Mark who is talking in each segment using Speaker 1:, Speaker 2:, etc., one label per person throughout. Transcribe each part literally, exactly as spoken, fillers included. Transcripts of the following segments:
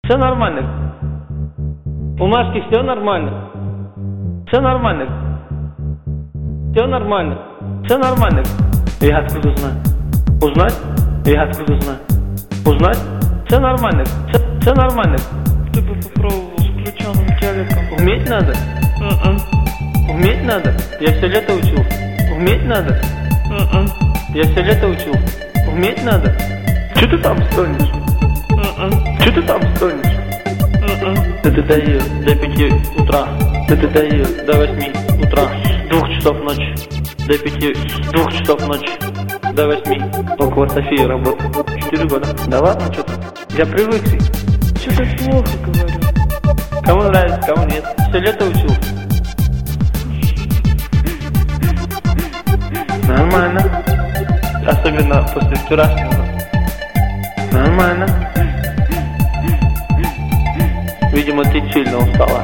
Speaker 1: Все нормально. У Машки все нормально. Все нормально. Все нормально. Все нормально. Я откуда знаю? Узнать? Я откуда знаю? Узнать? Все нормально. Все, все нормально.
Speaker 2: Ты бы попробовал с включенным телеком.
Speaker 1: Уметь надо?
Speaker 2: Uh-uh.
Speaker 1: Уметь надо? Я все лето учил. Уметь надо?
Speaker 2: Uh-uh.
Speaker 1: Я все лето учил. Уметь надо? Че ты там стонешь?
Speaker 2: Uh-uh.
Speaker 1: Че ты там стонешь?
Speaker 2: Uh-uh.
Speaker 1: Ты даешь до пяти утра. Ты даешь до восьми утра. С двух часов ночи до пяти. С двух часов ночи до восьми. Около Софии работаю. Четыре года. Да ладно, что-то. Я привык.
Speaker 2: Что-то плохо говорю.
Speaker 1: Кому нравится, кому нет. Все лето учил. Нормально. Особенно после вчерашнего. Нормально. Видимо, ты сильно устала.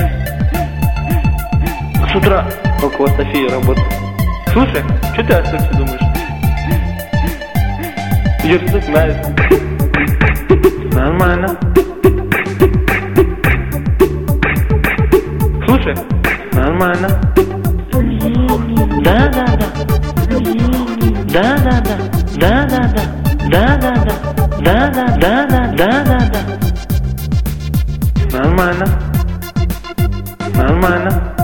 Speaker 1: С утра около Софии работаю. Слушай, что ты о сексе думаешь? Язык нравится. Нормально. Слушай, нормально. Да, да, да. Да, да, да. Да, да, да. Да, да, да. Да, да, да, да, да, да, да. Нормально. Нормально.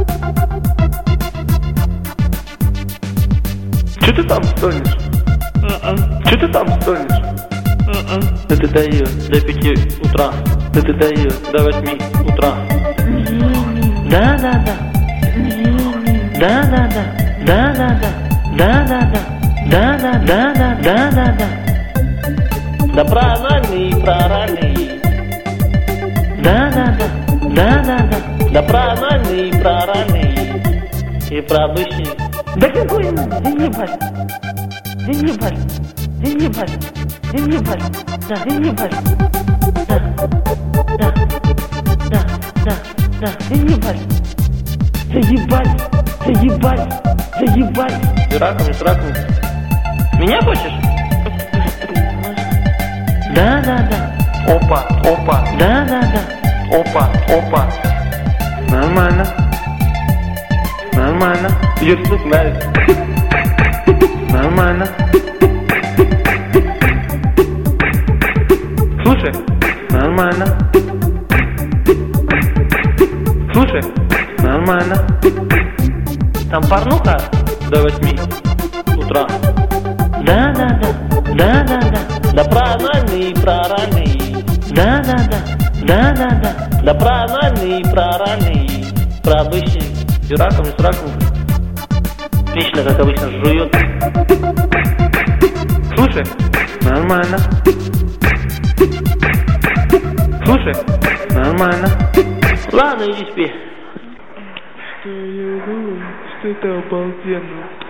Speaker 1: Че ты там стонешь?
Speaker 2: Uh-uh.
Speaker 1: Че ты там стонешь?
Speaker 2: Uh-uh.
Speaker 1: Ты даешь до пяти утра. Ты даешь до восьми утра. Да, да, да. Да, да, да. Да, да, да. Да, да, да. Да, да, да, да, да, да, да. Да про анальный и про оральный. Да, да, да. Да, да, да. Да про анальный и про оральный. И про обычный.
Speaker 2: Да какой надо? Да ебать. Да ебать. Да ебать. Да ебать. Да, да ебать. Да. Да. Да. Да. Да. Да ебать. Да ебать. Да ебать. Да ебать.
Speaker 1: С раком, с раком. Меня хочешь? Да, да, да. Опа, опа. Да, да, да. Опа, опа. Нормально. Нормально. Язык нравится. Нормально. Слушай, нормально. Слушай, нормально. Там порнуха до восьми утра. Да, да, да. Да, да, да. Да про анальный и про оральный. Да, да, да. Да, да, да. Да про анальный и про оральный. Про обычный. С раком и с раком. Отлично, как обычно, жует. Слушай, нормально. Слушай, нормально. Ладно, иди спи.
Speaker 2: Что я думаю, что это обалденно.